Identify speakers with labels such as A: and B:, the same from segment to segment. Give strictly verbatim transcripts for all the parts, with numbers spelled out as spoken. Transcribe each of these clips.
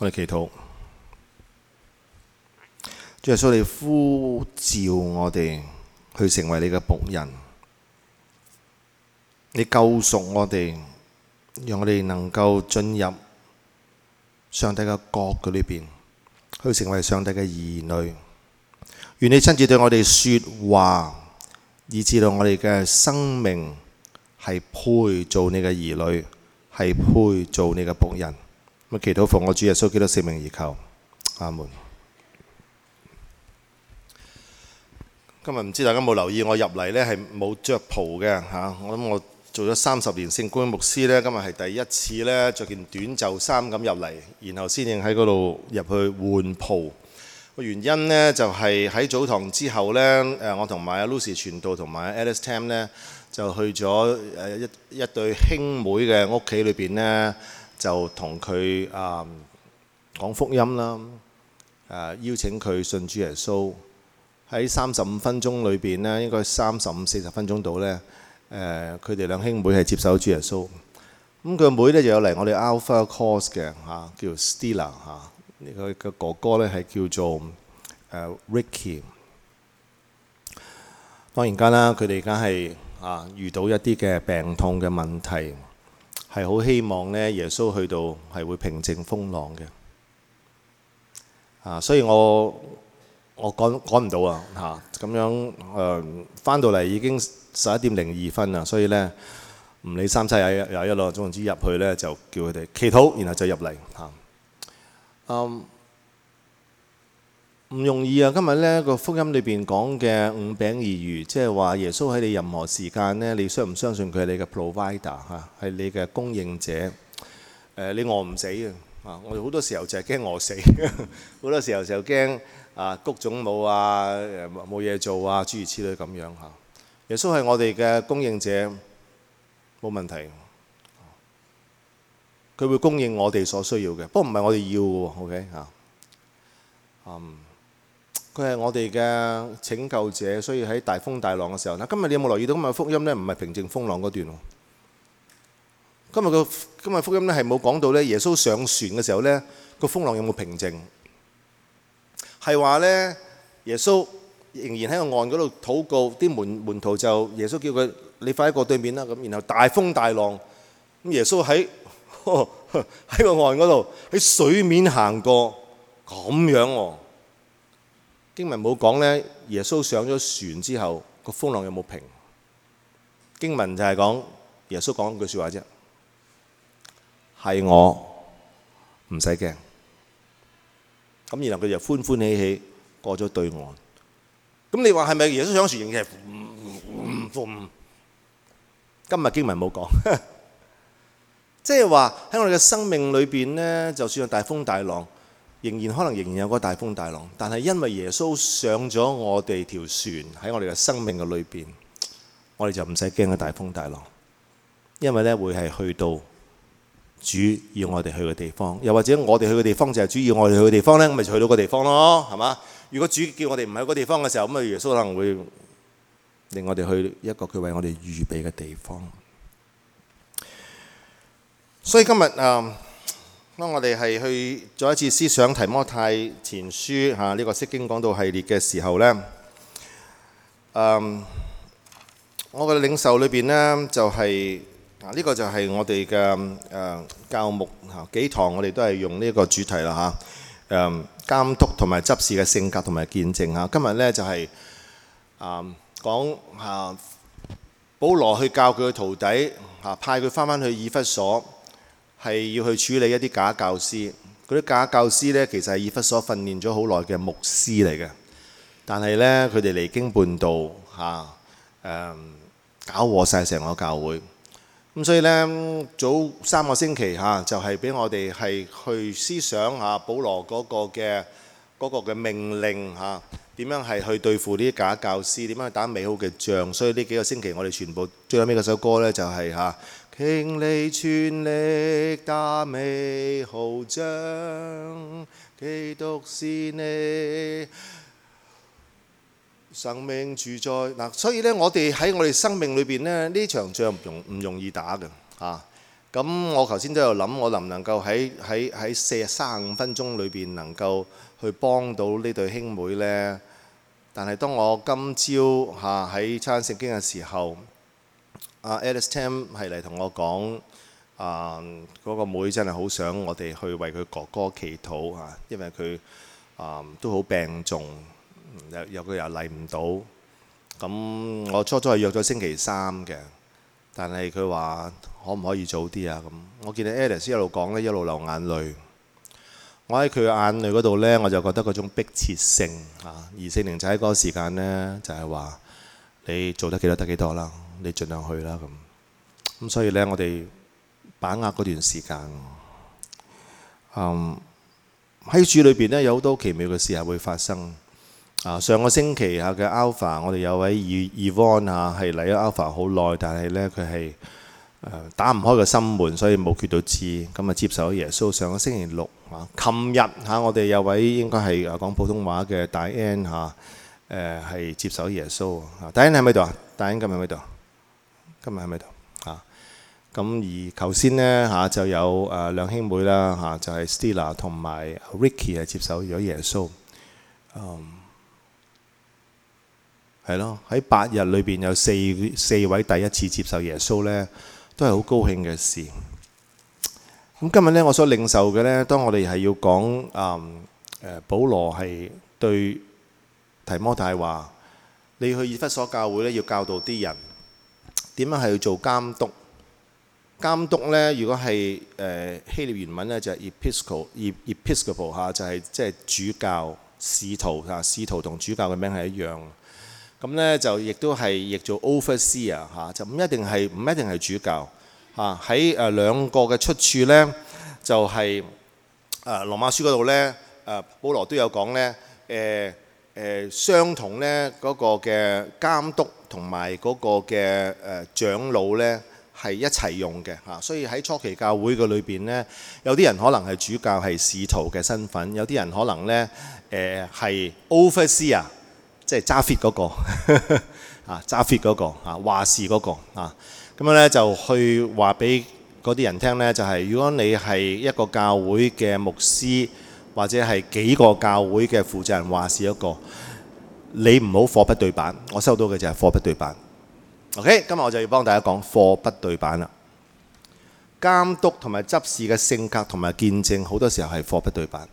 A: 我哋祈禱，主耶穌，你呼召我哋去成為你嘅僕人，你救贖我哋，讓我哋能夠進入上帝嘅國嘅裏邊，去成為上帝嘅兒女。願你親自對我哋說話，以致到我哋嘅生命係配做你嘅兒女，係配做你嘅僕人。咁祈禱奉我主耶穌基督聖名而求，阿門。今日唔知大家有冇留意，我入嚟呢係冇着袍嘅嚇。我諗我做咗三十年聖公會牧師呢，今日係第一次呢着件短袖衫咁入嚟，然後先至喺嗰度入去換袍。個原因呢，就係喺早堂之後呢，誒我同埋阿 Lucy 傳道同埋 Alice Tam 呢，就去咗誒一一對兄妹嘅屋企裏邊呢，就同佢啊講福音啦，誒邀請佢信主耶穌。喺三十五分鐘裏邊呢，應該三十五四十分鐘度呢，誒佢哋兩兄妹係接受主耶穌。咁佢妹呢就有嚟我哋 Alpha Course 嘅嚇，叫 Stella 嚇。佢嘅哥哥呢係叫做誒 Ricky。當然間啦，佢哋而家係啊遇到一啲嘅病痛嘅問題，係好希望呢耶穌去到係會平靜風浪嘅。啊，所以我我趕趕唔到啊嚇，咁樣誒翻到嚟已經十一點零二分啦，所以呢唔理三七廿一廿一咯，總之入去呢就叫佢哋祈禱，然後就入嚟嚇。嗯，唔容易啊！今日呢個福音裏邊講嘅五餅二魚，即係話耶穌喺你任何時間呢，你相唔相信佢係你嘅 provider 嚇，係你嘅供應者？誒，你餓唔死嘅啊！我哋好多時候就係驚餓死，好多時候就驚啊谷種冇啊，誒冇嘢做啊，諸如此類咁樣嚇。耶穌係我哋嘅供應者，冇問題。佢會供應我哋所需要嘅，不過唔係我哋要嘅喎 ，OK 嚇。嗯，佢係我哋嘅拯救者，所以喺大風大浪嘅時候，嗱，今日你有冇留意到今日福音呢？唔係平靜風浪嗰段喎。今日個今日福音呢係冇講到呢耶穌上船嘅時候呢個風浪有冇平靜？係話呢耶穌仍然喺個岸嗰度禱告，啲門門徒就耶穌叫佢你快啲過對面啦咁，然後大風大浪，咁耶穌喺喺個岸嗰度喺水面行過咁樣喎。經文冇講呢，耶穌上咗船之後個風浪有冇平？經文就係講耶穌講句説話啫，係我唔使驚。咁然後佢就歡歡喜喜過咗對岸。咁你話係咪耶穌上船仍然係？今日經文冇講。即係話喺我哋嘅生命裏邊呢，就算有大風大浪，仍然可能仍然有個大風大浪，但係因為耶穌上咗我哋條船喺我哋嘅生命嘅裏邊，我哋就唔使驚嘅大風大浪，因為呢會係去到主要我哋去嘅地方，又或者我哋去嘅地方就係主要我哋去嘅地方呢，咁咪就去到個地方咯，係嘛？如果主叫我哋唔喺嗰個地方嘅時候，咁啊耶穌可能會令我哋去一個佢為我哋預備嘅地方。所以今日啊，當我哋係去再一次思想提摩太前書嚇呢個釋經講道系列嘅時候呢，嗯，我嘅領受裏邊呢就係啊呢個就係我哋嘅誒教牧嚇幾堂，我哋都係用呢個主題啦嚇，誒監督同埋執事嘅性格同埋見證嚇。今日呢就係啊講嚇保羅去教佢嘅徒弟嚇，派佢翻返去以弗所。係要去處理一啲假教師，嗰啲假教師呢，其實係以弗所訓練咗好耐嘅牧師嚟嘅，但係呢，佢哋離經叛道嚇，誒搞禍晒成個教會。咁所以呢，早三個星期嚇就係俾我哋係去思想下保羅嗰個嘅嗰個嘅命令嚇，點樣係去對付呢啲假教師，點樣去打美好嘅仗。所以呢幾個星期我哋全部最後尾嗰首歌呢，就係嚇。傾你全力打美好仗，基督是你生命主宰嗱，所以咧我哋喺我哋生命裏邊咧呢場仗唔容唔容易打嘅嚇。 咁我頭先都有諗，我能唔能夠喺喺喺四三十五分鐘裏邊能夠去幫到呢對兄妹呢？但係當我今朝嚇喺參聖經嘅時候，阿 Alice Tam 係嚟同我講，啊嗰個妹真係好想我哋去為佢哥哥祈禱嚇，因為佢啊都好病重，有有佢又嚟唔到。咁我初初係約咗星期三嘅，但係佢話可唔可以早啲啊？咁我見到 Alice 一路講咧，一路流眼淚。我喺佢嘅眼淚嗰度呢，我就覺得嗰種迫切性啊，而聖靈就喺嗰個時間呢，就係話你做得幾多得幾多啦，你盡量去啦咁。咁所以呢，我哋把握嗰段時間。嗯，喺主裏邊呢，有好多奇妙嘅事係會發生。啊，上個星期下嘅 Alpha， 我哋有位 Yvonne 啊，係嚟咗 Alpha 好耐，但係呢，佢係打唔開個心門，所以冇決到志，咁啊接受咗耶穌。上個星期六啊，琴日嚇我哋有位應該係講普通話嘅 Diane 嚇，誒係接受咗耶穌。Diane 喺咪度啊？Diane今日喺咪度？今日喺咪度？嚇，咁而頭先呢，嚇就有誒兩兄妹啦嚇，就係 Stella 同埋 Ricky 係接受咗耶穌。嗯，係咯，喺八日裏邊有四四位第一次接受耶穌呢，都係好高興嘅事。咁今日呢，我所領受嘅呢，當我哋係要講誒誒，保羅係對提摩太話：你去以弗所教會呢，要教導啲人點樣係去做監督。監督呢，如果係誒希臘原文呢，就係 episcopal episcopal 嚇，就係即係主教使徒嚇，使徒同主教嘅名係一樣。咁呢就亦都係譯做 overseer 嚇，就唔一定係唔一定係主教嚇。喺誒兩個嘅出處呢，就係誒羅馬書嗰度呢，誒保羅都有講呢，誒誒相同呢嗰個嘅監督同埋嗰個嘅誒長老呢係一齊用嘅嚇。所以喺初期教會嘅裏邊呢，有啲人可能係主教係使徒嘅身份，有啲人可能呢誒係 overseer。即係揸 fit 嗰個啊，揸 fit 嗰個啊，話事嗰個啊，咁樣咧就去話俾嗰啲人聽咧，就係如果你係一個教會嘅牧師，或者係幾個教會嘅負責人話事一個，你唔好貨不對版。我收到嘅就係貨不對版。OK， 今日我就要幫大家講貨不對版啦。監督同埋執事嘅性格同埋見證，好多時候係貨不對版。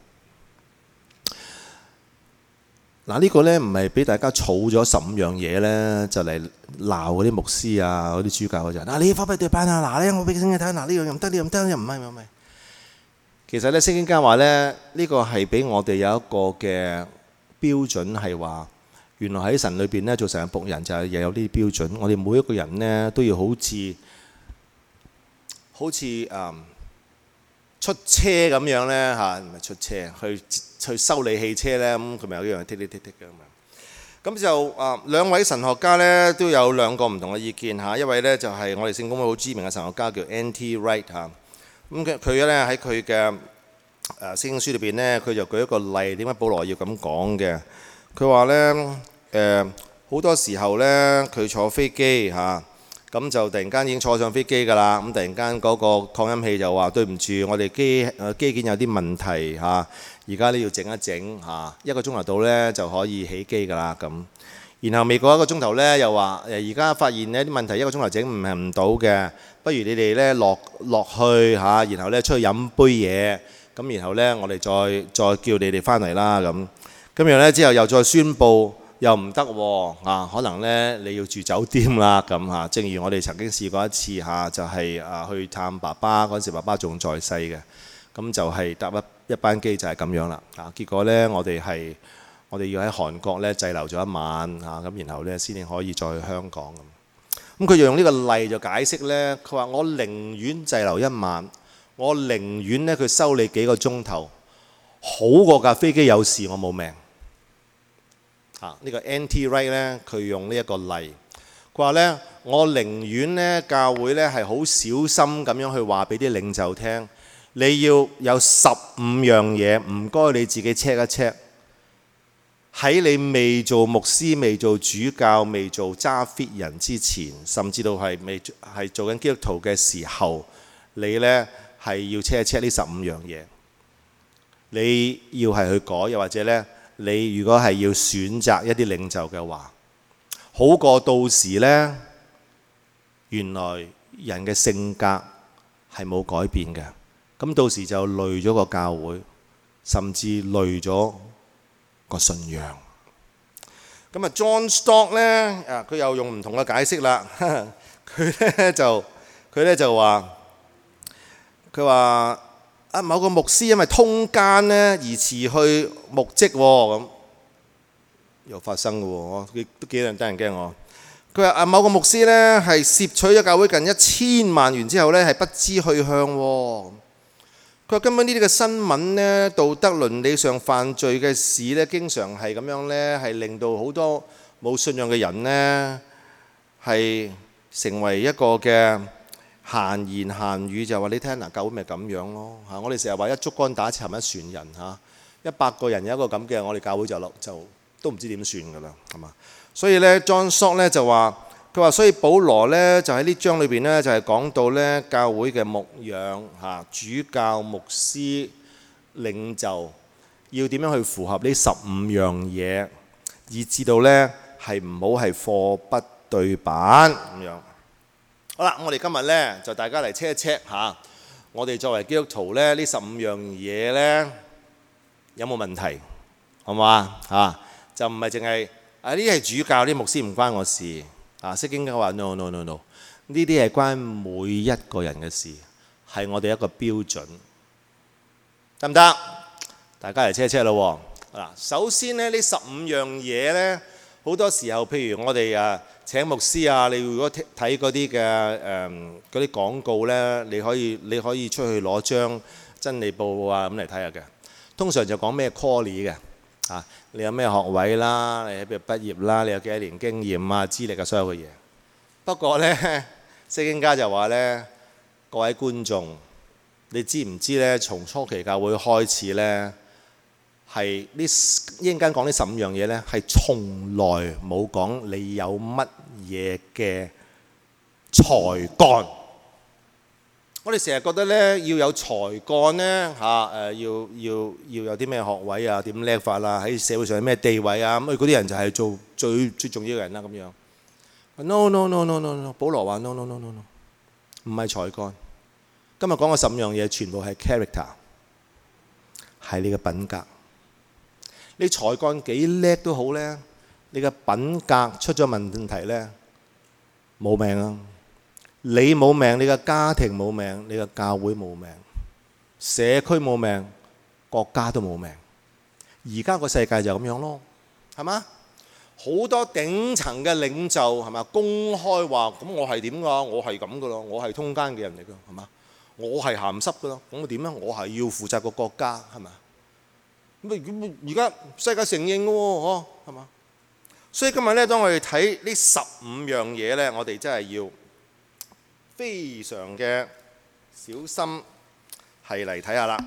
A: 嗱，呢個呢唔係俾大家儲咗十五樣嘢呢，就嚟鬧嗰啲牧師啊、嗰啲主教嗰陣。嗱，你貨不對版啊！嗱，呢我俾聖經睇，嗱呢樣又唔得，呢樣唔得，又唔係唔係。其實呢，聖經家話呢，呢個係俾我哋有一個嘅標準，係話原來喺神裏邊呢，做神嘅僕人就係又有呢啲標準。我哋每一個人呢，都要好似好似誒出車咁樣呢，嚇，唔係出車去。去修理汽車呢，咁佢咪有一樣剔剔剔剔嘅嘛。咁就啊兩位神學家呢都有兩個唔同嘅意見嚇。一位呢就係我哋聖公會好知名嘅神學家叫 N T Wright 嚇。咁佢佢呢喺佢嘅誒聖經書裏邊呢，佢就舉一個例，點解保羅要咁講嘅？佢話呢誒好多時候呢，佢坐飛機嚇。咁就突然間已經坐上飛機㗎啦，咁突然間嗰個擴音器就話對唔住，我哋機誒機件有啲問題嚇，而家呢要整一整嚇，一個鐘頭到呢就可以起機㗎啦咁。然後未過一個鐘頭呢，又話誒而家發現呢啲問題一個鐘頭整唔係唔到嘅，不如你哋呢落落去嚇，然後呢出去飲杯嘢，咁然後呢我哋再再叫你哋翻嚟啦咁。咁樣呢之後又再宣佈。又唔得喎啊！可能呢你要住酒店啦咁嚇。正如我哋曾經試過一次嚇，就係啊去探爸爸嗰陣時，爸爸仲在世嘅，咁就係搭一一班機就係咁樣啦啊！結果呢，我哋係我哋要喺韓國呢滯留咗一晚嚇，咁然後呢先至可以再去香港咁。咁佢就用呢個例就解釋呢，佢話我寧願滯留一晚，我寧願呢佢收你幾個鐘頭，好過架飛機有事我冇命。啊！呢個 N T Wright 咧，佢用呢一個例，佢話咧：我寧願咧教會咧係好小心咁樣去話俾啲領袖聽，你要有十五樣嘢，唔該你自己 check 一 check。喺你未做牧師、未做主教、未做揸 fit 人之前，甚至到係未係做緊基督徒嘅時候， 你呢係要 check 一 check 呢十五樣嘢，你要係去改，又或者呢，你如果係要選擇一啲領袖嘅話，好過到時呢，原來人嘅性格係冇改變嘅，咁到時就累咗個教會，甚至累咗個信仰。咁啊 John Stott 呢，啊佢又用唔同嘅解釋啦，佢呢就佢呢就話，佢話啊某個牧師因為通姦呢而辭去牧職喎，咁又發生嘅喎，幾都幾得人驚我。佢話啊某個牧師呢係攝取咗教會近一千萬元之後呢係不知去向喎。佢話根本呢啲嘅新聞呢，道德倫理上犯罪嘅事呢，經常係咁樣呢，係令到好多冇信仰嘅人呢，係成為一個嘅閒言閒語，就話你聽嗱，教會咪咁樣咯嚇。我哋成日話一竹竿打沉一船人嚇，一百個人有一個咁嘅，我哋教會就落就都唔知點算㗎啦，係嘛？所以呢 John Stott 呢就話。佢話：所以保羅呢，就喺呢章裏邊呢，就係講到呢教會嘅牧養嚇，主教、牧師、領袖要點樣去符合呢十五樣嘢，以至到呢係唔好係貨不對版咁樣。好啦，我哋今日呢，就大家嚟 check 一 check 嚇，我哋作為基督徒呢，呢十五樣嘢呢，有冇問題？好唔好啊？嚇，就唔係淨係啊呢啲係主教、啲牧師唔關我事。啊，釋經嘅話 no no no no， 呢啲係關每一個人嘅事，係我哋一個標準，得唔得？大家嚟車車咯喎！嗱，首先咧，呢十五樣嘢咧，好多時候，譬如我哋啊請牧師啊，你如果睇嗰啲嘅誒嗰啲廣告咧，你可以你可以出去攞張真理報啊咁嚟睇下嘅。通常就講咩 call 嘅。啊！你有咩學位啦？你喺邊度畢業啦？你有幾多年經驗啊、資歷啊，所有嘅嘢。不過呢，釋經家就話呢，各位觀眾，你知唔知呢？從初期教會開始呢，係呢一陣間講呢十五樣嘢呢，係從來冇講你有乜嘢嘅才幹。我哋成日覺得咧要有才幹咧嚇誒，要要要有啲咩學位啊，點叻法啦，喺社會上有咩地位啊，咁嗰啲人就係做最最重要嘅人啦咁樣。No no no no no no， 保羅話 no no no no no， 唔係才幹。今日講嘅十五樣嘢全部係 character， 係你嘅品格。你才幹幾叻都好咧，你嘅品格出咗問題咧，冇命啊！你冇命，你嘅家庭冇命，你嘅教會冇命，社區冇命，國家都冇命。而家個世界就咁樣咯，係嘛？好多頂層嘅領袖係嘛，公開話咁我係點㗎？我係咁㗎咯，我係通姦嘅人嚟㗎，係嘛？我係鹹濕㗎咯，咁我點咧？我係要負責個國家，係嘛？咁而家世界承認㗎喎，嗬，係嘛？所以今日咧，當我哋睇呢十五樣嘢咧，我哋真係要非常嘅小心，係嚟睇下啦。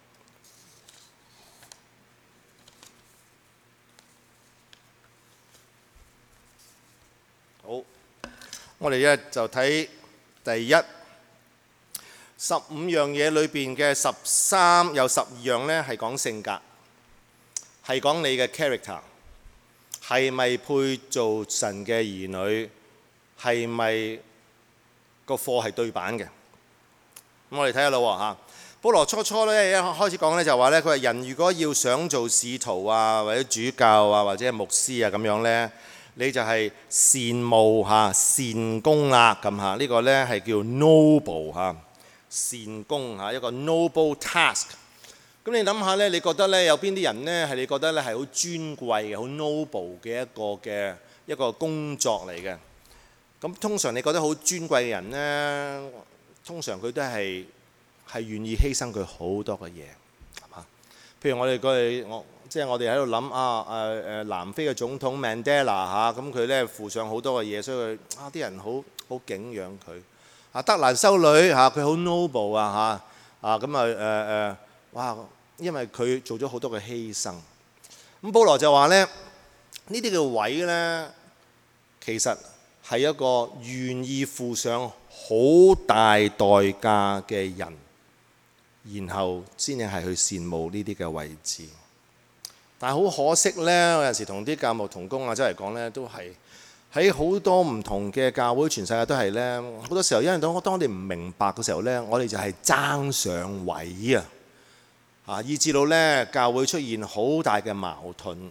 A: 好，我哋咧就睇第一十五樣嘢裏邊嘅十三有十二樣咧，係講性格，係講你嘅 character， 係咪配做神嘅兒女，係咪？個課係對版嘅，咁我哋睇下啦喎嚇。保羅初初咧一開始講咧就話咧，佢話人如果要想做使徒啊，或者主教啊，或者牧師啊咁樣咧，你就係善務嚇、善功啦咁嚇。呢個咧係叫 noble 嚇，善功嚇，一個 noble task。咁你諗下咧，你覺得咧有邊啲人咧係你覺得咧係好尊貴嘅、好 noble 嘅一個嘅一個工作嚟嘅？咁通常你覺得好尊貴嘅人呢，通常佢都係係願意犧牲佢好多嘅嘢，係嘛？譬如我哋過去，我即係我哋喺度諗啊誒誒南非嘅總統 Mandela 嚇，咁佢咧付上好多嘅嘢，所以佢啊啲人好好敬仰佢。啊德蘭修女嚇，佢好 noble 啊嚇啊咁啊誒誒哇，因為佢做咗好多嘅犧牲。咁保羅就話咧，呢啲嘅位咧，其實係一個願意付上好大代價嘅人，然後先至係去羨慕呢啲嘅位置。但係好可惜呢，有陣時同啲教牧同工啊，即係講呢，都係喺好多唔同嘅教會，全世界都係呢。好多時候，因為當當我哋唔明白嘅時候呢，我哋就係爭上位啊，啊，以至到呢教會出現好大嘅矛盾，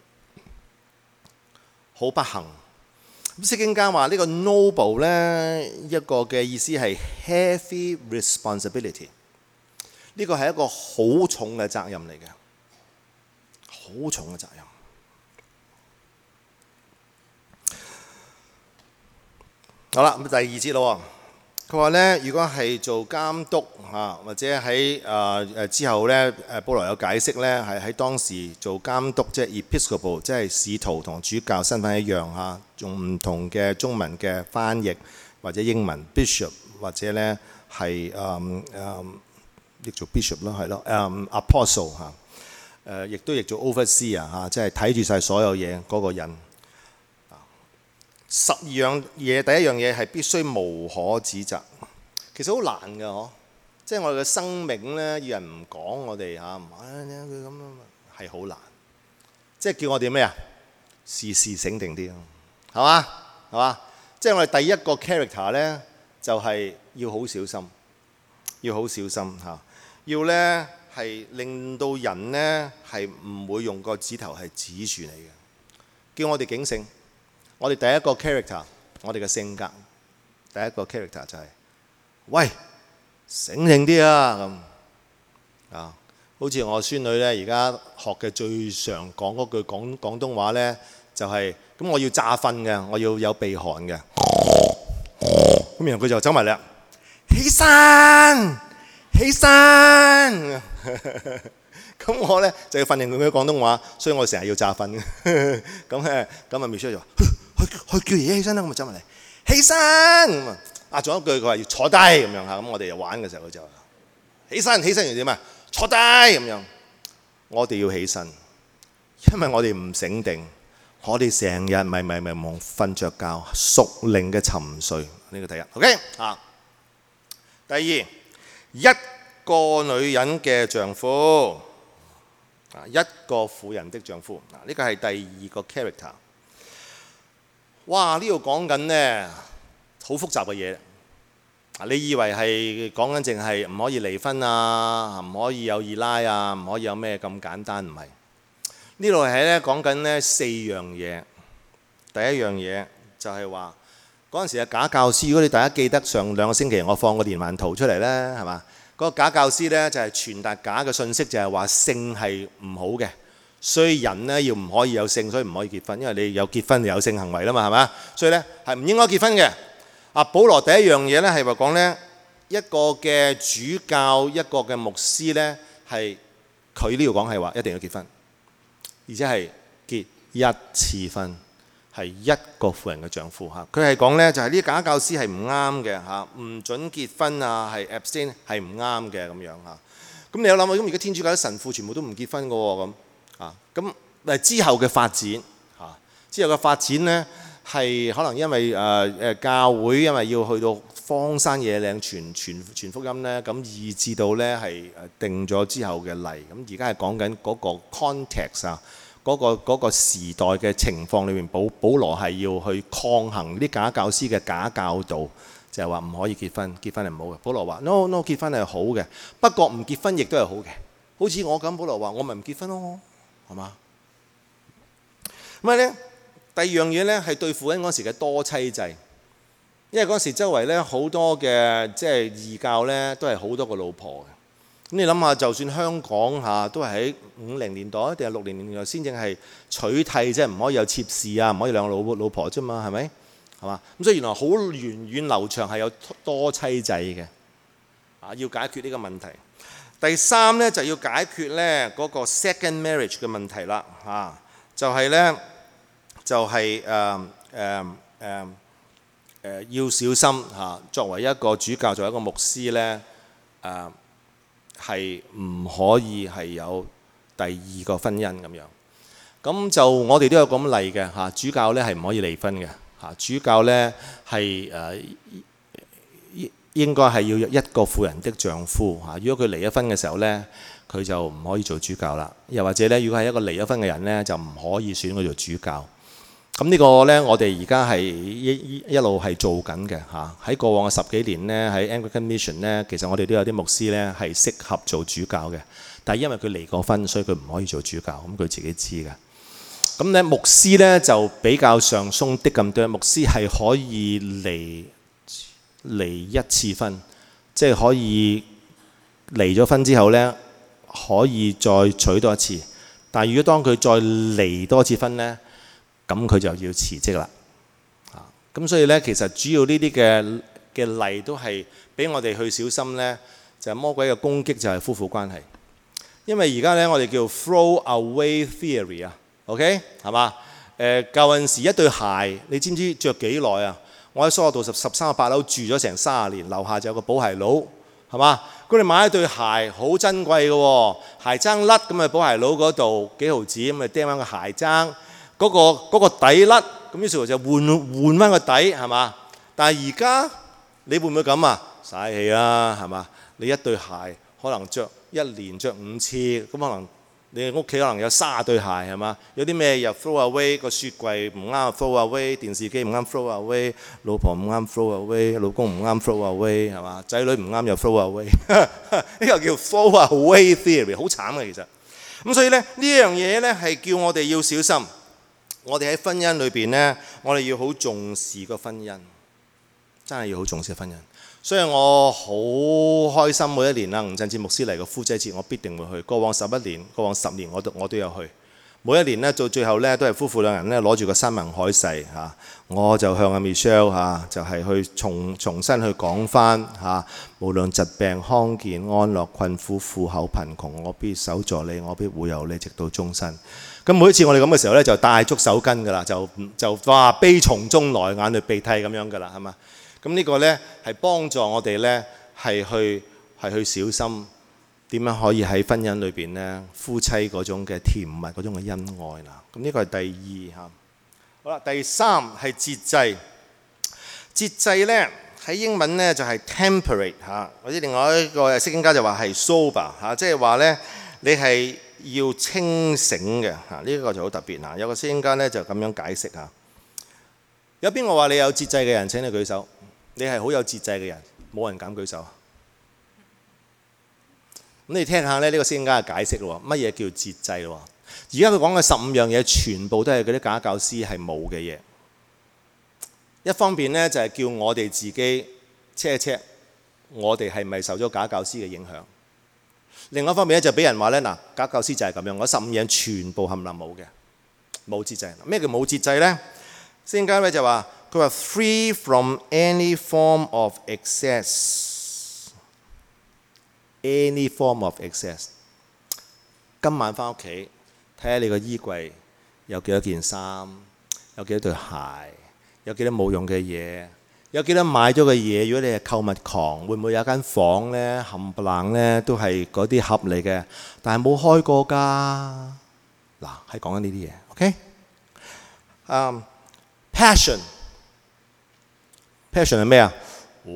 A: 好不幸。咁釋經家話呢個 noble 呢，一個嘅意思係 heavy responsibility， 呢個係一個好重嘅責任嚟嘅。好重嘅責任。好啦，咁第二節咯。佢話呢，如果係做監督嚇，或者喺誒誒之後呢，誒保羅有解釋呢，係喺當時做監督，即係 episcopal，即係使徒同主教身份一樣嚇，用唔同嘅中文嘅翻譯或者英文 bishop， 或者呢係誒誒譯做 bishop 咯，係咯，誒 apostle 嚇。誒，亦都譯做 overseer 嚇，即係睇住晒所有嘢嗰個人。十二樣嘢，第一樣嘢係必須無可指責。其實好難㗎，嗬！即係我哋嘅生命咧，要人唔講我哋嚇，唔係佢咁樣係好難。即係叫我哋咩啊？事事醒定啲，係嘛？係嘛？即係我哋第一個 character 咧，就係要好小心，要好小心嚇，要咧。係令到人呢係唔會用個指頭係指住你嘅，叫我哋警醒。我哋第一個 character， 我哋嘅性格，第一個 character 就係、是，喂，醒醒啲啊咁啊！好似我孫女呢，而家學嘅最常講嗰句廣廣東話呢，就係、是，咁我要詐瞓嘅，我要有鼻鼾嘅，咁然後佢就走埋嚟，起身。起身，咁我咧就要訓練佢嘅廣東話，所以我成日要詐瞓嘅。咁咧，咁啊 Michelle就話：去去去叫爺爺起身啦！咁啊走埋嚟，起身咁啊！啊，仲有一句佢話要坐低咁樣嚇，咁我哋又玩嘅時候佢就話：起身，起身完點啊？坐低咁樣。我哋要起身，因為我哋唔醒定，我哋成日迷迷迷茫瞓着覺，屬靈嘅沉睡。呢個第一 ，OK 啊。第二。一個女人嘅丈夫，啊，一個婦人的丈夫，啊，呢個係第二個 character。哇！呢度講緊呢，好複雜嘅嘢。啊，你以為係講緊淨係唔可以離婚啊，唔可以有二奶啊，唔可以有咩咁簡單？唔係。呢度係咧講緊呢四樣嘢。第一樣嘢就係話。嗰陣時嘅假教師，如果你大家記得上兩個星期我放個連環圖出嚟呢，係嘛？嗰個假教師呢，就係傳達假嘅信息，就係話性係唔好嘅，所以人呢，要唔可以有性，所以唔可以結婚，因為你有結婚就有性行為啦嘛，係嘛？所以呢，係唔應該結婚嘅。啊，保羅第一樣嘢呢，係話講呢，一個嘅主教，一個嘅牧師呢，係佢呢度講係話一定要結婚，而且係結一次婚。係一個婦人嘅丈夫嚇，佢係講呢，就係呢啲假教師係唔啱嘅嚇，唔準結婚啊，係 abstain 係唔啱嘅咁樣嚇。咁你有諗啊？咁而家天主教啲神父全部都唔結婚嘅喎咁啊？咁誒之後嘅發展嚇，之後嘅發展呢，係可能因為誒誒、呃、教會因為要去到荒山野嶺傳傳傳福音呢，咁以至到呢係誒定咗之後嘅例。咁而家係講緊嗰個 context 啊。嗰個嗰個時代嘅情況裏面，保保羅係要去抗衡啲假教師嘅假教導，就係話唔可以結婚，結婚係唔好嘅。保羅話 no no 結婚係好嘅，不過唔結婚亦都係好嘅。好似我咁，保羅話我咪唔結婚咯，係嘛？咁啊咧，第二樣嘢咧係對付緊嗰時嘅多妻制，因為嗰時周圍咧好多嘅即係異教咧都係好多個老婆嘅。咁你諗下，就算香港嚇都係喺五零年代定係六零年代先正係取締，即係唔可以有妾侍啊，唔可以兩個老老婆啫嘛，係咪？係嘛？咁所以原來好源遠流長係有多妻制嘅，啊，要解決呢個問題。第三咧就要解決咧嗰個 second marriage 嘅問題啦，嚇，就係咧就係誒誒誒誒要小心嚇，作為一個主教，作為一個牧師咧誒。係唔可以係有第二個婚姻咁樣，咁就我哋都有咁例嘅嚇。主教咧係唔可以離婚嘅嚇，主教咧係誒應該係要一個婦人的丈夫嚇。如果佢離咗婚嘅時候呢，佢就唔可以做主教啦。又或者呢，如果係一個離咗婚嘅人呢，就唔可以選佢做主教。咁呢個呢，我哋而家係一一路係做緊嘅嚇。喺過往嘅十幾年呢，喺 Anglican Mission 呢，其實我哋都有啲牧師呢係適合做主教嘅。但係因為佢離過婚，所以佢唔可以做主教。咁佢自己知嘅。咁咧牧師呢，就比較上鬆啲咁多。牧師係可以離離一次婚，即係可以離咗婚之後呢，可以再娶多一次。但係如果當佢再離多次婚呢，咁佢就要辭職啦。啊，咁所以呢，其實主要呢啲嘅嘅例都係俾我哋去小心呢，就係魔鬼嘅攻擊就係夫婦關係。因為而家呢，我哋叫 throw away theory 啊，OK 係嘛？誒舊陣時一對鞋，你知唔知着幾耐啊？我喺蘇澳道十十三個八樓住咗成三十年，樓下就有個補鞋佬，係嘛？咁你買一對鞋好珍貴嘅喎，鞋踭甩咁啊，補鞋佬嗰度幾毫子咁咪釘翻個鞋踭，嗰個嗰個底甩，咁於是乎就換換翻個底係嘛？但係而家你會唔會咁啊？嘥氣啦係嘛？你一對鞋可能着一年着五次，咁可能你屋企可能有三十對鞋係嘛？有啲咩又 throw away， 個雪櫃唔啱 throw away， 電視機唔啱 throw away， 老婆唔啱 throw away， 老公唔啱 throw away 係嘛？仔女唔啱又 throw away， 呢個叫 throw away theory， 好慘嘅其實。咁所以咧呢樣嘢咧係叫我哋要小心。我哋喺婚姻裏邊咧，我哋要好重視個婚姻，真係要好重視婚姻。所以我好開心每一年啦，吳振志牧師嚟個夫妻節，我必定會去。過往十一年、過往十年我都我都有去。每一年呢，到最後呢，都係夫婦兩人呢攞住個山盟海誓嚇，我就向阿 Michelle 嚇，就係去重重新去講翻嚇，無論疾病、康健、安樂、困苦、富厚、貧窮，我必守助你，我必護佑你，直到終身。咁每一次我哋咁嘅時候呢，就帶足手巾㗎啦，就就哇悲從中來，眼淚鼻涕咁樣㗎啦，係嘛？咁呢個呢，係幫助我哋呢，係去係去小心點樣可以喺婚姻裏邊呢，夫妻嗰種嘅甜蜜嗰種嘅恩愛啦。咁呢個係第二嚇。好啦，第三係節制。節制呢，喺英文呢，就係 temperate 嚇，或者另外一個釋經家就話係 sober 嚇，即係話呢，你係要清醒嘅嚇。呢個就好特別嚇。有個釋經家呢，就咁樣解釋嚇。有邊個話你有節制嘅人？請你舉手。你係好有節制嘅人，冇人敢舉手。咁你聽下咧呢個聖經家嘅解釋咯，乜嘢叫節制咯？而家佢講嘅十五樣嘢，全部都係嗰啲假教師係冇嘅嘢。一方面呢，就係叫我哋自己 check 一 check，我哋係咪受咗假教師嘅影響？另外一方面咧，就俾人話咧嗱，假教師就係咁樣，嗰十五樣全部冚唪唥冇嘅，冇節制。咩叫冇節制呢？聖經家咧就話。佢話 free from any form of excess，any form of excess。今晚翻屋企睇下你個衣櫃有幾多件衫，有幾多對鞋，有幾多冇用嘅嘢，有幾多買咗嘅嘢。如果你係購物狂，會唔會有間房呢？冚唪唥呢都係嗰啲盒嚟嘅，但係冇開過㗎。嗱，係講緊呢啲嘢 ，OK？嗯、um, ，passion。passion 係咩啊？哦，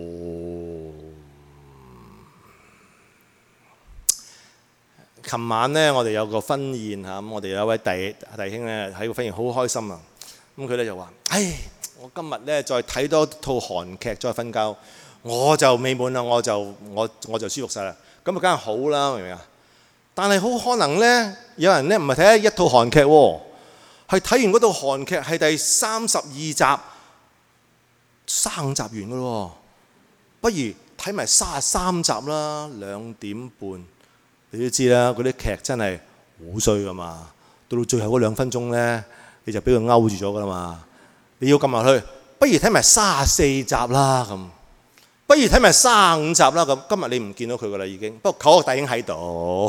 A: 琴晚咧，我哋有個婚宴嚇，咁我哋有一位弟弟兄咧喺個婚宴好開心啊！咁佢咧就話：唉，我今日咧再睇多套韓劇再瞓覺，我就美滿啦，我就我我就舒服晒啦。咁啊，梗係好啦，明唔明啊？但係好可能咧，有人咧唔係睇一套韓劇喎，係睇完嗰套韓劇係第三十二集。三集完噶咯，不如睇埋三十三集啦，兩點半。你都知啦，嗰啲劇真係好衰噶嘛。到到最後嗰兩分鐘呢，你就俾佢勾住咗噶啦嘛。你要撳落去，不如睇埋三十四集啦咁，不如睇埋三十五集啦咁。今日你唔見到佢噶啦已經，不過嗰個弟兄喺度，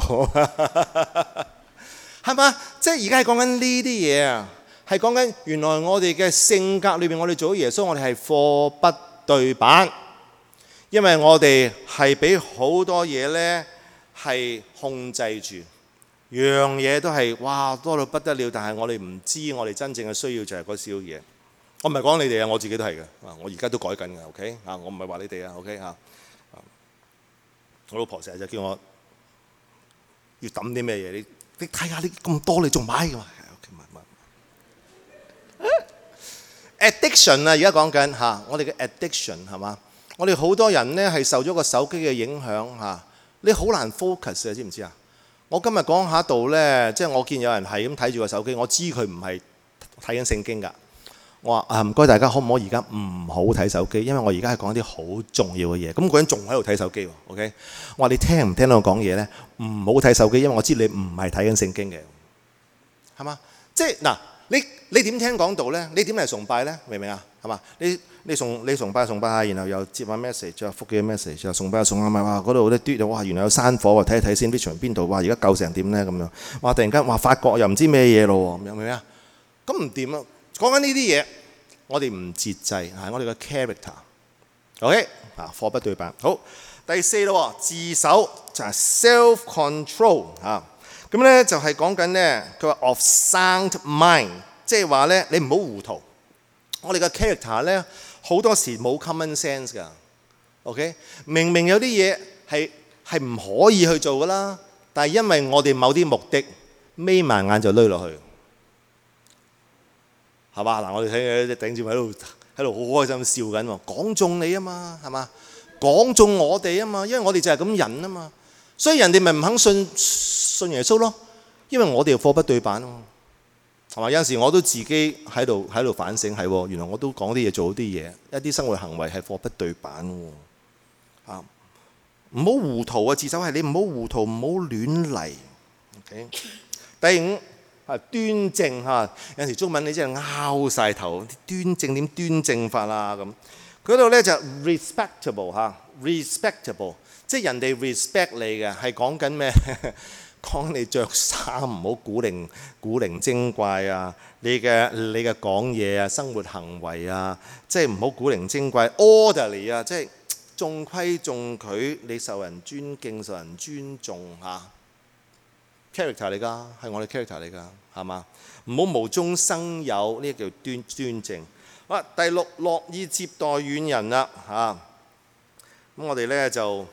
A: 係嘛？即係而家係講緊呢啲嘢啊。係講緊原來我哋嘅性格裏邊，我哋做咗耶穌，我哋係貨不對版，因為我哋係俾好多嘢呢係控制住，樣嘢都係哇多到不得了，但係我哋唔知我哋真正嘅需要就係嗰少嘢。我唔係講你哋啊，我自己都係嘅，我而家都改緊嘅 ，OK 啊，我唔係話你哋啊 ，OK 啊。 我老婆成日就叫我要抌啲咩嘢，你你睇下你咁多你仲買㗎嘛？ addiction 啊，而家講緊嚇，我哋嘅 addiction 係嘛？我哋好多人呢係受咗個手機嘅影響嚇，你好難 focus 啊，知唔知啊？我今日講下度呢，即係我見有人係咁睇住個手機，我知佢唔係睇緊聖經㗎。我話啊，唔該大家可唔可以而家唔好睇手機，因為我而家係講啲好重要嘅嘢。咁嗰人仲喺度睇手機喎 ，OK？ 我話你聽唔聽到我講嘢呢？唔好睇手機，因為我知你唔係睇緊聖經嘅，係嘛？即係嗱。你你點聽講道呢？你點嚟崇拜呢？明唔明啊？係嘛？你你崇你崇拜崇拜下，然後又接下 message，再覆幾個 message，又崇拜又崇拜，咪話嗰度咧嘟到哇！原來有山火喎，睇一睇先，呢場邊度？哇！而家救成點呢？咁樣哇！突然間哇，發覺又唔知咩嘢咯喎，明唔明啊？咁唔掂啊！講緊呢啲嘢，我哋唔節制係我哋嘅 character。OK 啊，貨不對版。好，第四咯，自守就係 self control 啊。咁咧就係講緊咧，佢話 of sound mind， 即係話咧你唔好糊塗。我哋嘅 character 咧好多時冇 common sense 㗎。OK， 明明有啲嘢係係唔可以去做㗎啦，但係因為我哋某啲目的，眯埋眼就攆落去，係嘛？嗱，我哋睇啲頂住喺度喺度好開心笑緊喎，講中你啊嘛，係嘛？講中我哋啊嘛，因為我哋就係咁人啊嘛，所以人哋咪唔肯信。信耶穌咯，因為我哋貨不對版喎，係嘛？有陣時我都自己喺度喺度反省，係喎，原來我都講啲嘢做啲嘢，一啲生活行為係貨不對版喎。啊，唔好糊塗啊！自守係你唔好糊塗，唔好亂嚟。OK， 第五係端正嚇，有陣時中文你真係拗晒頭，端正點端正法啊咁。嗰度咧就 respectable 嚇 ，respectable 即係人哋 respect 你嘅，係講緊咩？講你着衫唔好古靈古靈精怪啊！你嘅你嘅講嘢啊，生活行為啊，即係唔好古靈精怪 orderly 啊，即係中規中矩，你受人尊敬、受人尊重嚇。character 嚟㗎，係我哋 character 嚟㗎，係嘛？唔好無中生有，呢個叫端端正。好，第六，樂意接待遠人啦嚇。咁我哋咧就。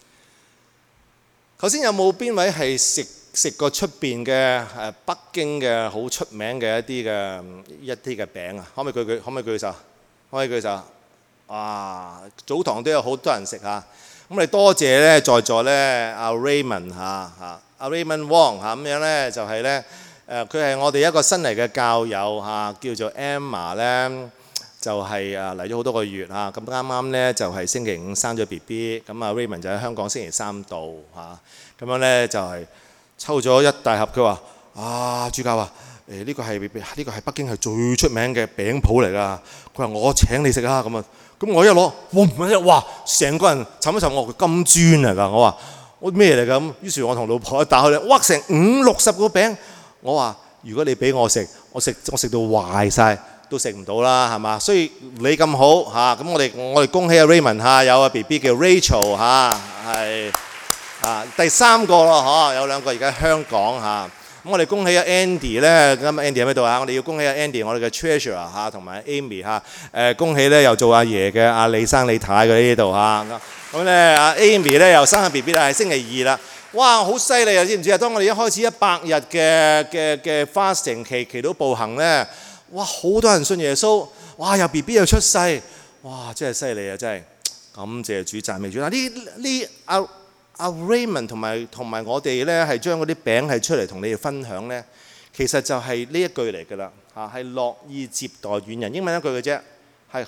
A: 頭先有冇邊位係食食過出邊嘅誒北京嘅好出名嘅一啲嘅一啲嘅餅啊？可唔可以舉舉？可唔可以舉手？可唔可以舉手？啊，早堂都有好多人食嚇。咁我哋多謝咧，在座咧阿 Raymond 嚇嚇，阿 Raymond Wong 嚇咁樣咧就係咧誒，佢係我哋一個新嚟嘅教友嚇，叫做 Emma 咧。就係啊嚟咗好多個月嚇，咁啱啱咧就係星期五生咗 B B， 咁啊 Raymond 就喺香港星期三到嚇，咁樣咧就係抽咗一大盒，佢話啊主教話誒呢個係呢個係北京係最出名嘅餅鋪嚟㗎，佢話我請你食啊咁啊，咁我一攞，哇哇成個人沉一沉，我話金磚嚟㗎，我話我咩嚟㗎咁，於是我同老婆一打開咧，哇成五六十個餅，我話如果你俾我食，我食我食到壞晒。都食唔到啦，係嘛？所以你咁好嚇，咁我哋我哋恭喜阿 Raymond 嚇，有阿 B B 叫 Rachel 嚇，係啊第三個咯嗬，有兩個而家香港嚇，咁我哋恭喜阿 Andy 咧，咁 Andy 喺邊度啊？我哋要恭喜阿 Andy，我哋嘅 Treasurer 嚇，同埋 Amy 嚇，誒恭喜咧又做阿爺嘅阿李生李太喺呢度嚇，咁咧阿 Amy 咧又生阿 B B 啦，係星期二啦。哇！好犀利啊，知唔知啊？當我哋一開始一百日嘅嘅嘅 fasting 期祈禱步行咧。哇！好多人信耶穌，哇！又 B B 又出世，哇！真係犀利啊！真係感謝主，讚美主。嗱呢呢阿阿 Raymond 同埋同埋我哋咧係將嗰啲餅係出嚟同你哋分享咧，其實就係呢一句嚟㗎啦嚇，係樂意接待遠人。英文一句嘅啫，係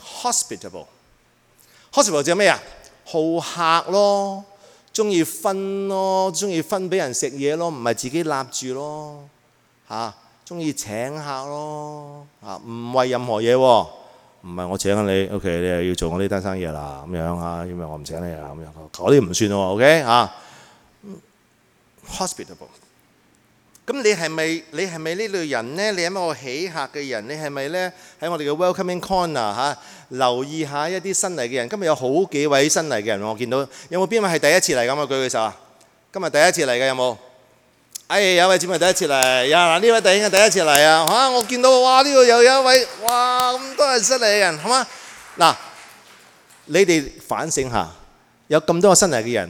A: hospitable。hospitable 即係咩啊？好客咯，中意分咯，中意分俾人食嘢咯，唔係自己立住咯嚇。中意請客咯，啊唔為任何嘢喎，唔係我請你 ，OK 你又要做我呢單生意啦咁樣嚇，因為我唔請你啊咁樣，嗰啲唔算喎 ，OK 嚇 ，hospitable。咁你係咪你係咪呢類人呢？你係咪個喜客嘅人？你係咪咧喺我哋嘅 welcoming corner 嚇留意下一啲新嚟嘅人？今日有好幾位新嚟嘅人，我見到有冇邊位係第一次嚟咁啊？舉舉手啊！今日第一次嚟嘅有冇？哎，有位姊妹第一次嚟呀！嗱，呢位弟兄係第一次嚟啊！嚇，我見到哇，呢度又有一位哇咁多人新嚟嘅人，係嘛？嗱，你哋反省下，有咁多個新嚟嘅人，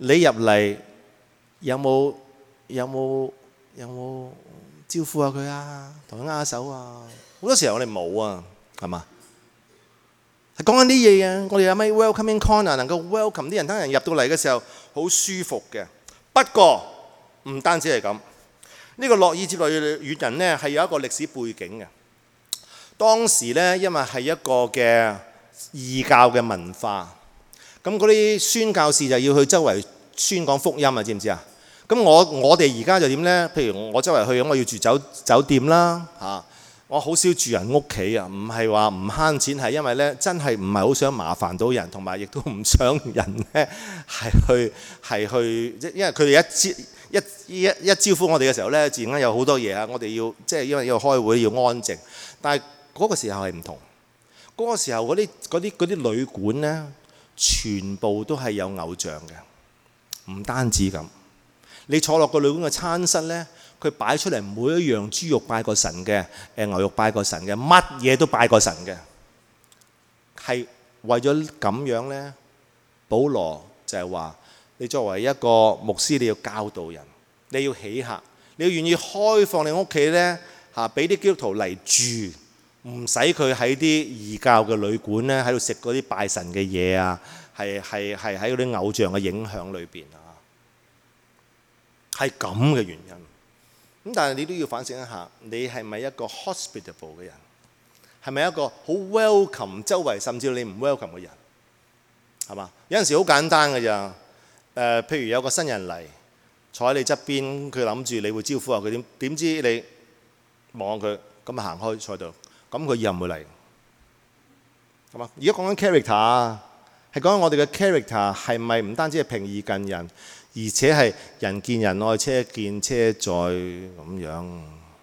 A: 你入嚟有冇有冇有冇招呼下佢啊？同佢握下手啊？好多時候我哋冇啊，係嘛？係講緊啲嘢啊！我哋有咩 welcoming corner 能夠 welcome 啲人，等人入到嚟嘅時候好舒服嘅。不過唔單止係咁，呢個樂意接待與人呢係有一個歷史背景嘅。當時呢，因為係一個嘅異教嘅文化，咁嗰啲宣教士就要去周圍宣講福音啊，知唔知啊？咁我我哋而家就點呢？譬如我周圍去，我要住酒酒店啦，嚇。我好少住人屋企啊，唔係話唔慳錢，係因為咧真係唔係好想麻煩到人，同埋亦都唔想人咧係去係去，即因為佢哋一招一一一招呼我哋嘅時候咧，自然間有好多嘢啊，我哋要即係因為要開會要安靜，但係嗰個時候係唔同，嗰個時候嗰啲嗰啲嗰啲旅館咧，全部都係有偶像嘅，唔單止咁，你坐落個旅館嘅餐室咧。佢擺出嚟每一樣豬肉拜過神嘅，誒牛肉拜過神嘅，乜嘢都拜過神嘅，係為咗咁樣呢，保羅就係話：你作為一個牧師，你要教導人，你要喜客，你要願意開放你屋企呢，嚇，俾啲基督徒嚟住，唔使佢喺啲異教嘅旅館呢，喺度食嗰啲拜神嘅嘢啊，係係係喺嗰啲偶像嘅影響裏邊啊，係咁嘅原因。咁但係你都要反省一下，你係咪一個 hospitable 嘅人？係咪一個好 welcome 周圍甚至你唔 welcome 嘅人？係嘛？有陣時好簡單㗎咋。誒、呃，譬如有個新人嚟坐喺你側邊，佢諗住你會招呼下佢，點點知你望下佢，咁啊行開坐度，咁佢以後唔會嚟。係嘛？而家講緊 character 啊，係講緊我哋嘅 character 係咪唔單止係平易近人？而且係人見人愛，車見車載咁樣。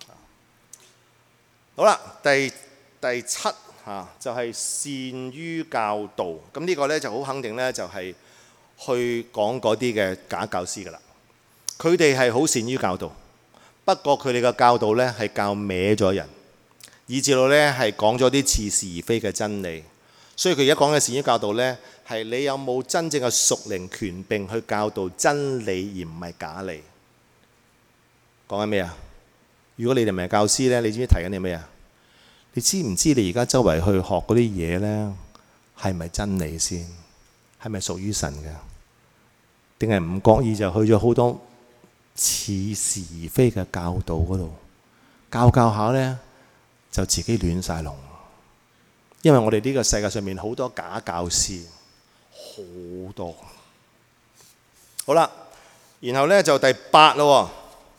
A: 好啦，第第七嚇就係善於教導。咁呢個咧就好肯定咧，就係去講嗰啲嘅假教師噶啦。佢哋係好善於教導，不過佢哋嘅教導咧係教歪咗人，以至到咧係講咗啲似是而非嘅真理。所以佢而家講嘅善於教導咧，係你有冇真正嘅屬靈權柄去教導真理，而唔係假理。講緊咩啊？如果你哋唔係教師咧，你知唔知提緊你咩啊？你知唔知你而家周圍去學嗰啲嘢咧，係咪真理先？係咪屬於神嘅？定係唔覺意就去咗好多似是而非嘅教導嗰度，教教下咧就自己亂晒龍。因為我哋呢個世界上面好多假教師，好多。好啦，然後咧就第八咯，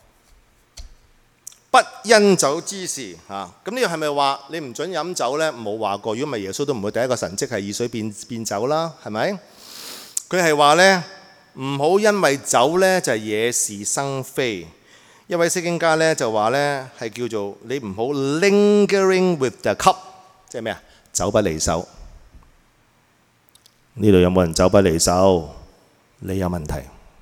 A: 不因酒之事嚇。咁呢個係咪話你唔準飲酒咧？冇話過。如果唔係耶穌都唔會第一個神蹟係以水變變酒啦，係咪？佢係話咧唔好因為酒咧就係惹是生非。一位釋經家咧就話咧係叫做你唔好 lingering with the cup，即係咩啊？酒不離手。呢度有冇人酒不離手？你有問題。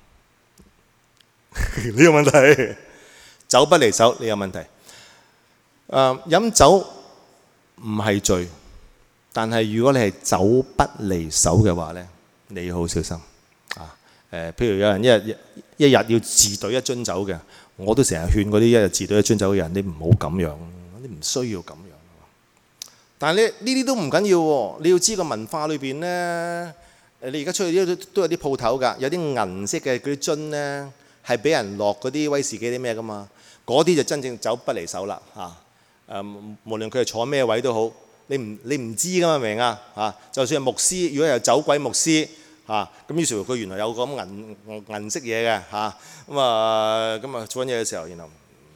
A: 你有問題。酒不離手，你有問題。誒、呃，飲酒唔係罪，但係如果你係酒不離手嘅話咧，你要好小心啊。誒、呃，譬如有人一日一日要自兌一樽酒嘅，我都成日勸嗰啲一日自兌一樽酒嘅人，你唔好咁樣，你唔需要咁樣。但係呢呢啲都唔緊要喎，你要知個文化裏邊咧，誒你而家出去都都有啲鋪頭㗎，有啲銀色嘅嗰啲樽咧，係俾人落嗰啲威士忌啲咩㗎嘛，嗰啲就真正酒不離手啦嚇。誒，無論佢係坐咩位都好，你唔你唔知㗎嘛，明啊嚇？就算係牧師，如果有酒鬼牧師嚇，咁於是乎佢原來有咁銀銀色嘢嘅嚇，咁啊咁啊做緊嘢嘅時候，然後。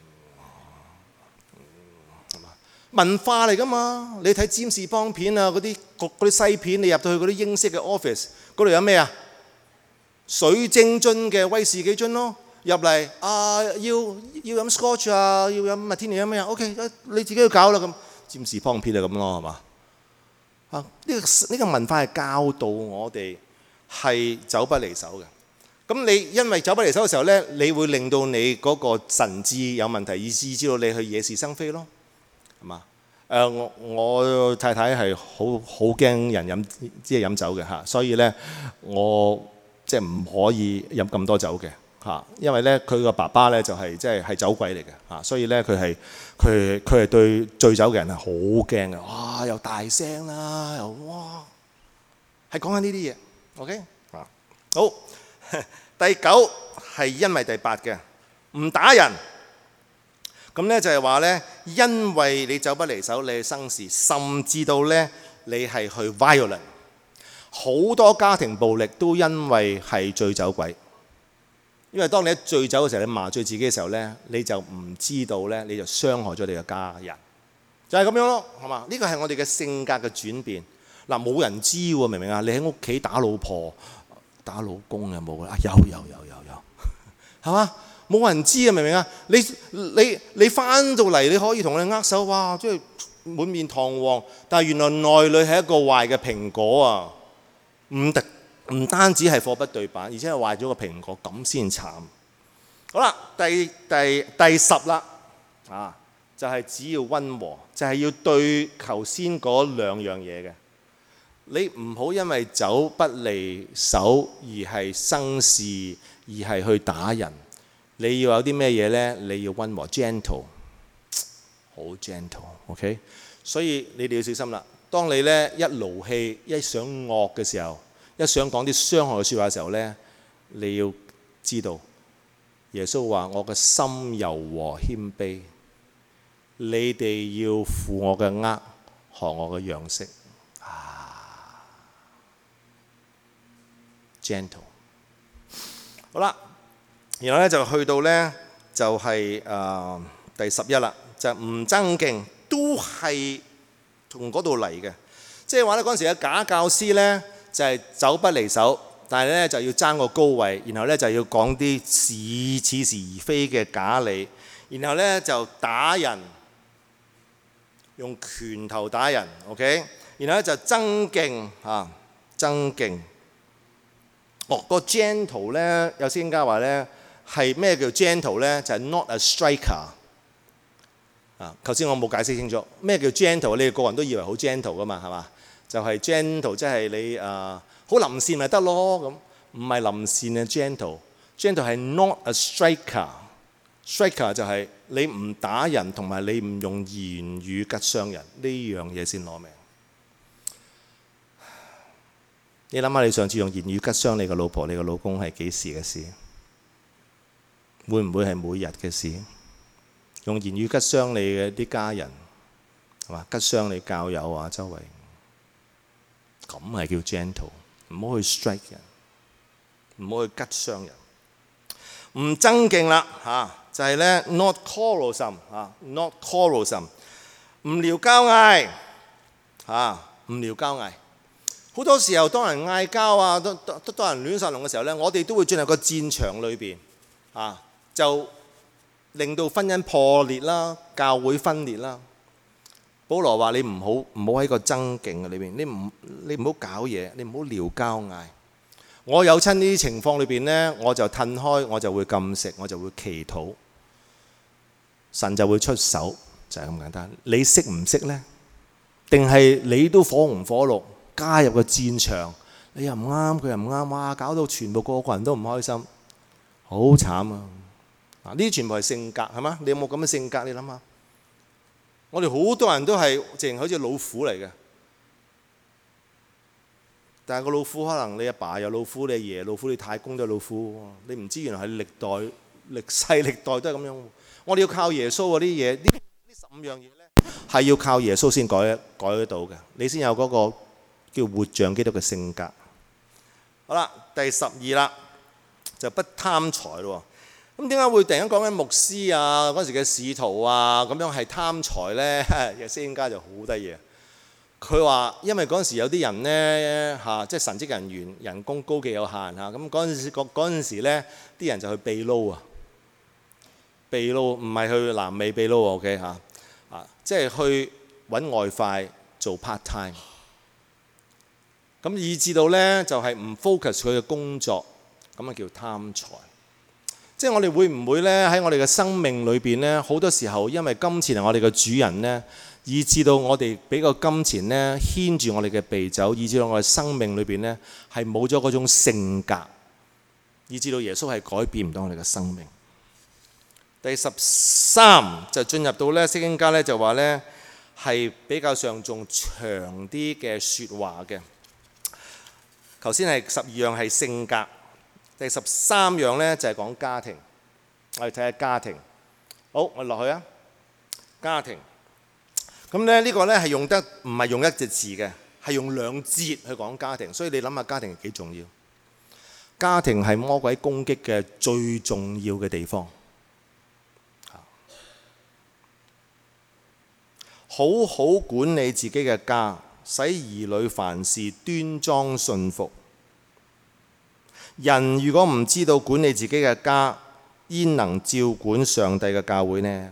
A: 文化嚟㗎嘛？你睇占士邦片啊，嗰啲嗰啲西片，你入到去嗰啲英式嘅 office，嗰度有咩啊？水晶樽嘅威士忌樽咯，入嚟啊，要要飲 Scotch 啊，要飲 Martini 啊咩啊 ？OK， 你自己去搞啦咁。占士邦片就咁咯，係嘛？啊，呢個呢個文化係教導我哋係酒不離手嘅。咁你因為酒不離手嘅時候咧，你會令到你嗰個神智有問題，以致知道你去惹是生非咯。係嘛？誒，我我太太係好好驚人飲即係飲酒嘅嚇，所以咧我即係唔可以飲咁多酒嘅嚇，因為咧佢個爸爸咧就係即係係酒鬼嚟嘅嚇，所以咧佢係佢佢係對醉酒嘅人係好驚嘅，哇又大聲啦，又哇係講緊呢啲嘢 ，OK 啊好第九係因為第八嘅唔打人。咁咧就係話咧，因為你酒不離手，你係生事，甚至到咧你係去 violent， 好多家庭暴力都因為係醉酒鬼。因為當你一醉酒嘅時候，你麻醉自己嘅時候咧，你就唔知道咧，你就傷害咗你嘅家人，就係咁樣咯，係嘛？呢個係我哋嘅性格嘅轉變。嗱，冇人知喎，明唔明啊？你喺屋企打老婆、打老公有冇啊？有有有有有，係嘛？冇人知啊，明唔明啊？你你你翻到嚟，你可以同你握手，哇！即係滿面堂皇，但係原來內裏係一個壞嘅蘋果啊！唔特唔單止係貨不對版，而且係壞咗個蘋果，咁先慘。好啦，第第第十啦，啊，就係只要溫和，就係要對頭先嗰兩樣嘢嘅。你唔好因為酒不離手而係生事，而係去打人。你要有啲咩嘢呢？你要溫和 gentle， 好 gentle，OK？ 所以你哋要小心啦。當你呢一勞氣、一想惡嘅時候，一想講啲傷害嘅説話嘅時候呢，你要知道耶穌話：我嘅心柔和謙卑，你哋要負我嘅軛，學我嘅樣式。啊 ，gentle。好啦。然後咧就去到咧就係、是、誒、呃、第十一啦，就唔爭競，都係從嗰度嚟嘅。即係話咧嗰陣時嘅假教師咧就係、是、酒不離手，但係咧就要爭個高位，然後咧就要講啲似似是而非嘅假理，然後咧就打人，用拳頭打人 ，OK？ 然後咧就爭競嚇，爭競。哦，個 gentle 咧有先家話咧。係咩叫 gentle 咧？就係、是、not a striker 啊！頭先我冇解釋清楚咩叫 gentle， 你哋個人都以為好 gentle 噶嘛，係嘛？就係、是、gentle 即係你誒好臨線咪得咯咁，唔係臨線嘅 gentle。gentle 係 not a striker，striker 就係你唔打人同埋你唔用言語吉傷人，呢樣嘢先攞命。你諗下，你上次用言語吉傷你個老婆、你個老公係幾時嘅事？會唔會係每日嘅事？用言語吉傷你嘅啲家人，係嘛？吉傷你教友啊，周圍，咁係叫 gentle， 唔好去 strike 人，唔好去吉傷人。唔爭競啦嚇，就係、是、咧 not quarrelsome 嚇 ，not quarrelsome， 唔撩交嗌嚇，唔撩交嗌。好多時候當人嗌交啊，都都都當人亂殺龍嘅時候咧，我哋都會進入個戰場裏邊啊。就令到婚姻破裂啦，教會分裂啦。保羅話：你唔好唔好喺個爭競嘅裏邊，你唔你唔好搞嘢，你唔好撩交嗌。我有親呢啲情況裏邊呢，我就褪開，我就會禁食，我就會祈禱，神就會出手，就係咁簡單。你識唔識呢？定係你都火紅火綠加入個戰場？你又唔啱，佢又唔啱，哇！搞到全部個個人都唔開心，好慘啊！呢啲全部係性格，係嘛？你有冇咁嘅性格？你諗下，我哋好多人都係淨係好似老虎嚟嘅，但係個老虎可能你阿爸有老虎，你阿爺老虎，你太公都有老虎，你唔知原來係歷代歷世歷代都係咁樣。我哋要靠耶穌嗰啲嘢，呢呢十五樣嘢咧係要靠耶穌先改改得到嘅，你先有嗰個叫活像基督嘅性格。好啦，第十二啦，就不貪財咯。咁點解會突然間講緊牧師啊，嗰陣時嘅使徒啊咁樣係貪財咧？有些家就好得意。佢話因為嗰陣時有啲人咧嚇，即係神職人員人工高極有限嚇，咁嗰陣時嗰嗰陣時咧，啲人就去秘撈啊，秘撈唔係去南美秘撈 OK 嚇啊，即係去揾外快做 part time。咁以至到咧就係唔 focus 佢嘅工作，咁啊叫貪財。即係我哋會唔會咧喺我哋嘅生命裏邊咧，好多時候因為金錢係我哋嘅主人咧，以至到我哋俾個金錢咧牽住我哋嘅鼻走，以至到我哋生命裏邊咧係冇咗嗰種性格， 以至到耶穌係改變唔到我哋嘅生命。第十三就進入到咧，釋經家咧就話咧係比較上仲長啲嘅説話嘅。頭先係十二樣係性格，第十三樣咧就係講家庭。我哋睇下家庭。好，我哋落去啊。家庭。咁咧呢個咧係用得唔係用一隻字嘅，係用兩節去講家庭。所以你諗下家庭幾重要？家庭係魔鬼攻擊嘅最重要嘅地方。好好管理自己嘅家，使兒女凡事端莊順服。人如果唔知道管理自己嘅家，焉能照管上帝嘅教會呢？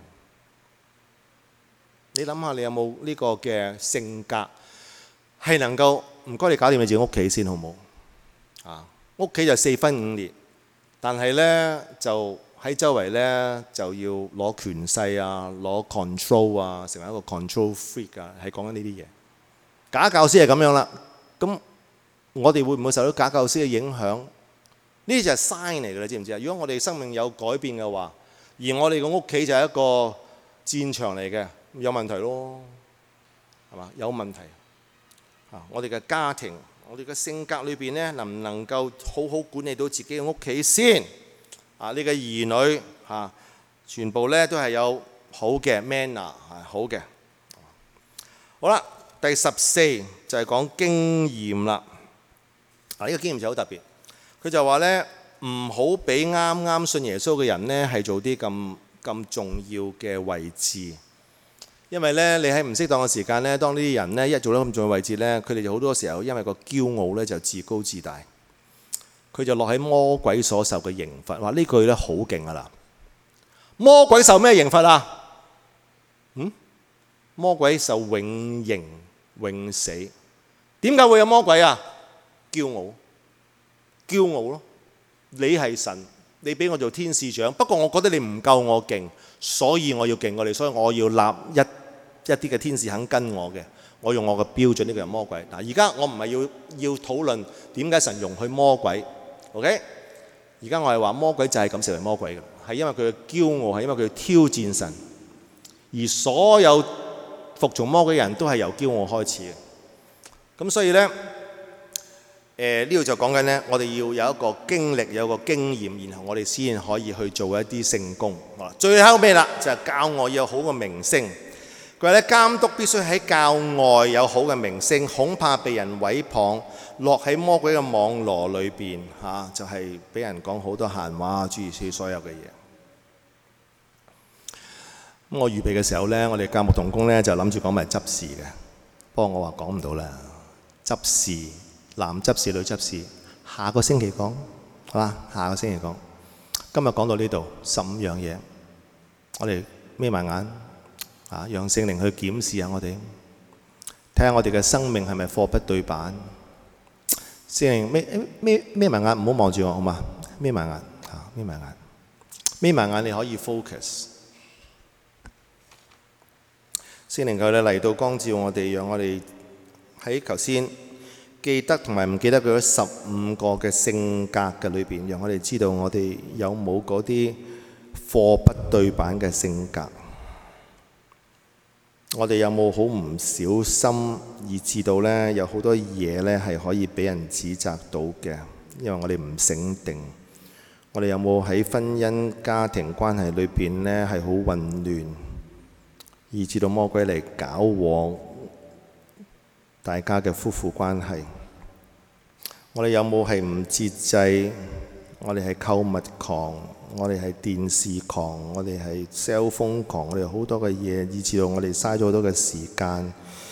A: 你諗下，你有冇呢個嘅性格係能夠唔該你搞掂你自己屋企先好冇？啊，屋企就四分五裂，但係呢就喺周圍呢就要攞權勢啊，攞 control 啊，成為一個 control freak 啊，係講緊呢啲嘢。假教師係咁樣啦，咁我哋會唔會受到假教師嘅影響？呢啲就係 sign 嚟嘅，你知唔知啊？如果我哋生命有改變嘅話，而我哋個屋企就係一個戰場嚟嘅，有問題咯，係嘛？有問題啊！我哋嘅家庭，我哋嘅性格裏邊咧，能唔能夠好好管理到自己嘅屋企先？啊！你嘅兒女嚇，全部咧都係有好嘅 manner，係好嘅。好啦，第十四就係講經驗啦。啊，呢個經驗就好特別。佢就話咧，唔好俾啱啱信耶穌嘅人咧係做啲咁咁重要嘅位置，因為咧你喺唔適當嘅時間咧，當呢啲人咧一做到咁重要嘅位置咧，佢哋就好多時候因為個驕傲咧就自高自大，佢就落喺魔鬼所受嘅刑罰。話呢句咧好勁啊啦！魔鬼受咩刑罰啊？嗯，魔鬼受永刑永死。點解會有魔鬼啊？驕傲。驕傲咯，你係神，你俾我做天使長，不過我覺得你唔夠我勁，所以我要勁過你，所以我要立一一啲嘅天使肯跟我嘅，我用我嘅標準，呢個係魔鬼。嗱，而家我唔係要要討論點解神容許魔鬼 ，OK？ 而家我係話魔鬼就係咁成為魔鬼嘅，係因為佢嘅驕傲，係因為佢挑戰神，而所有服從魔鬼嘅人都係由驕傲開始嘅，咁所以呢。誒呢度就講緊呢，我哋要有一個經歷，有一個經驗，然後我哋先可以去做一啲聖工。好啦，最後尾啦，就係教外要有好嘅名聲。佢話咧，監督必須喺教外有好嘅名聲，恐怕被人毀謗，落喺魔鬼嘅網羅裏邊嚇，就係俾人講好多閒話，諸如此類所有嘅嘢。咁我預備嘅時候呢，我哋教牧同工呢就諗住講埋執事嘅，不過我話講唔到啦，執事。男執事、女執事，下個星期講，好嘛？下個星期講。今日講到呢度，十五樣嘢，我哋眯埋眼，啊，讓聖靈去檢視下我哋，睇下我哋嘅生命係咪貨不對版。聖靈眯眯眯埋眼，唔好望住我，好嘛？眯埋眼，嚇，眯埋眼，眯埋眼，你可以 focus。聖靈佢咧嚟到光照我哋，讓我哋喺頭先。記得同埋唔記得佢嗰十五個嘅性格嘅裏邊，讓我哋知道我哋有冇嗰啲貨不對版嘅性格。我哋有冇好唔小心，以致到呢有好多嘢呢係可以俾人指責到嘅，因為我哋唔醒定。我哋有冇喺婚姻家庭關係裏邊呢係好混亂，以致到魔鬼嚟搞禍大家嘅夫婦關係？我哋有冇係唔節制？我哋係購物狂，我哋係電視狂，我哋係 cell phone 狂，我哋好多嘅嘢，以致到我哋嘥咗好多嘅時間。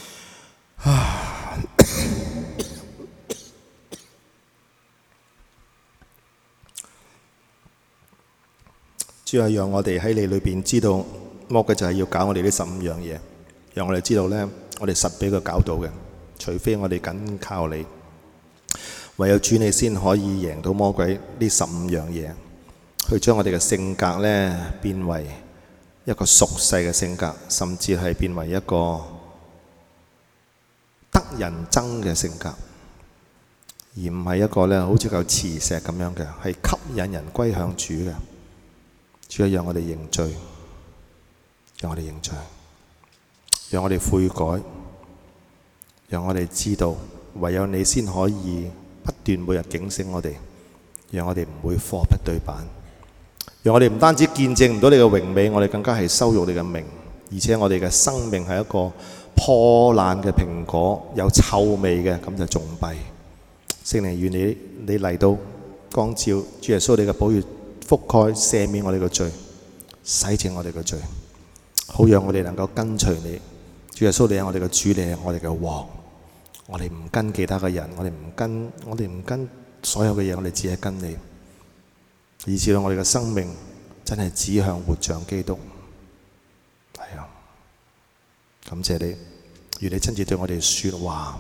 A: 主要係讓我哋喺你裏邊知道，魔鬼就係要搞我哋呢十五樣嘢，讓我哋知道呢，我哋實俾佢搞到嘅。除非我哋緊靠你，唯有主你先可以贏到魔鬼呢十五樣嘢，去將我哋嘅性格呢變為一個屬世嘅性格，甚至係變為一個得人憎嘅性格。 而唔係一個咧好似嚿磁石咁樣嘅，係吸引人歸向主嘅。主啊，讓我哋認罪，讓我哋認罪，讓我哋悔改，讓我哋知道唯有你先可以不斷每日警醒我哋，讓我哋唔會貨不對版，讓我哋唔單止見證唔到你嘅榮美，我哋更加係羞辱你嘅名，而且我哋嘅生命係一個破爛嘅蘋果，有臭味嘅，咁就仲弊。聖靈，願你你嚟到光照，主耶穌你嘅寶血覆蓋赦免我哋嘅罪，洗淨我哋嘅罪，好讓我哋能夠跟隨你。主耶穌，你係我哋嘅主，你係我哋嘅王，我哋唔跟其他嘅人，我哋唔跟我哋唔跟所有嘅嘢，我哋只係跟你，以至到我哋嘅生命真係指向活像基督。係啊，感謝你，願你親自對我哋說話。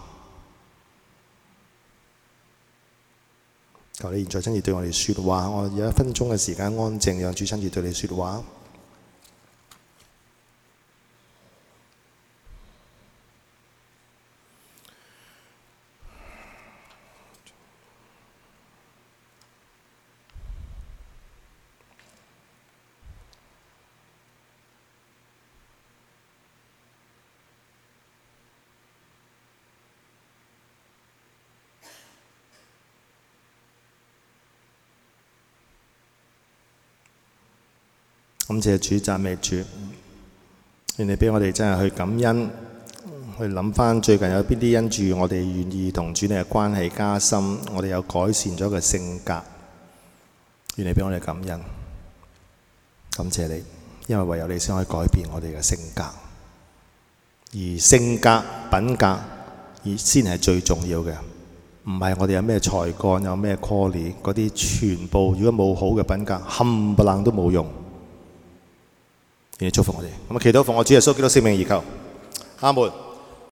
A: 求你現在親自對我哋說話，我有一分鐘嘅時間安靜，讓主親自對你說話。感謝主，讚美主，願你俾我哋真係去感恩，去諗翻最近有邊啲因住我哋願意同主你嘅關係加深，我哋有改善咗嘅性格，願你俾我哋感恩，感謝你，因為唯有你先可以改變我哋嘅性格，而性格品格而先係最重要嘅，唔係我哋有咩才幹有咩 quality 嗰啲，全部如果冇好嘅品格，冚唪唥都冇用。願你祝福我哋，咁啊，祈禱奉我主耶穌基督聖名而求，阿門。